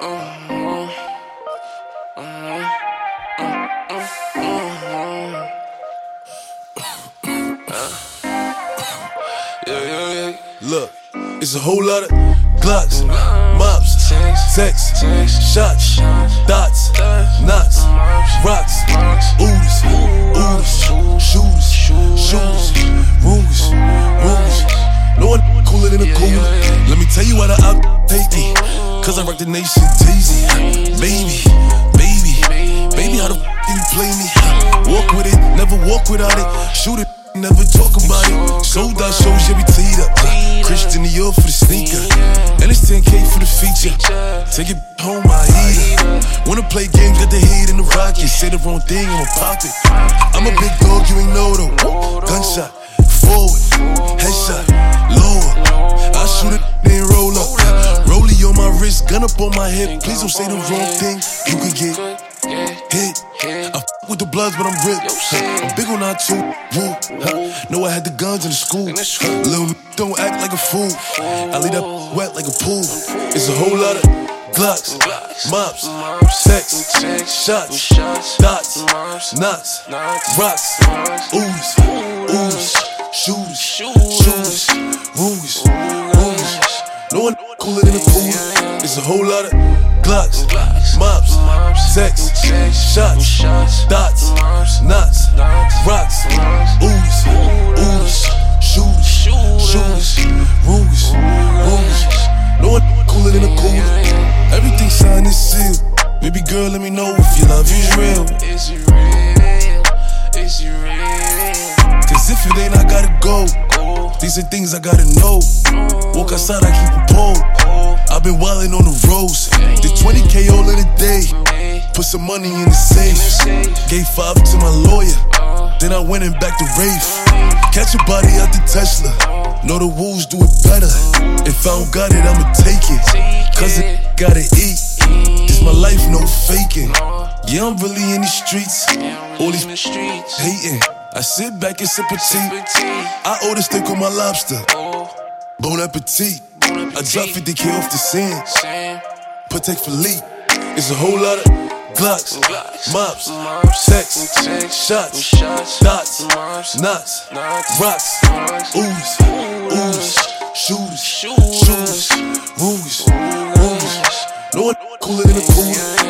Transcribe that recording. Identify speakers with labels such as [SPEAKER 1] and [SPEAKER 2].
[SPEAKER 1] Look, it's a whole lot of Glocks, mops, texts, shots, dots, knots, rocks, oodles, shooters, rumors. No one cooler than a cooler. Let me tell you why the op take me. Cause I rock the nation teasy. Baby, how the f you play me? Walk with it, never walk without it. Shoot it, never talk about it. Sold out shows, yeah, we teed up. Christian Dior for the sneaker. And it's 10K for the feature. Take it home, I eat it. Wanna play games, got the heat in the rocket. Say the wrong thing, I'ma pop it. I'm a big dog, you ain't know though. Gunshot, forward, headshot, lower. I shoot it, then roll up. Rollie on my wrist, gun up on my hip. Please don't say the wrong thing, you could get hit. I f with the bloods, but I'm ripped. I'm big on that too. Know I had the guns in the school. Little don't act like a fool. I leave that wet like a pool. It's a whole lot of Glocks, mops, texts, shots, dots, knots, rocks, oodles, shooters, rumors. No one cooler than a cooler. It's a whole lot of Glocks, mops, texts, shots, dots, knots, rocks, oodles, shooters, rumors. No one cooler than a cooler. Everything signed and sealed. Baby girl, let me know if your love is real.
[SPEAKER 2] Is it real? Is it real?
[SPEAKER 1] Cause if it ain't, I gotta go. These are things I gotta know. Walk outside, I keep a pole. I've been wildin' on the roads. Did 20K all in a day. Put some money in the safe. Gave 5 to my lawyer. Then I went and back to Rafe. Catch a body out the Tesla. Know the wolves do it better. If I don't got it, I'ma take it. Cause I gotta eat. This my life, no faking. Yeah, I'm really in the streets. All these hating. I sit back and sip a tea. I order steak on my lobster. Bon appetit. I drop 50K off the scene. Patek Philippe. It's a whole lot of Glocks, mops, texts, shots, dots, knots, rocks, oodles, shooters, rumors. No one cooler than a cooler.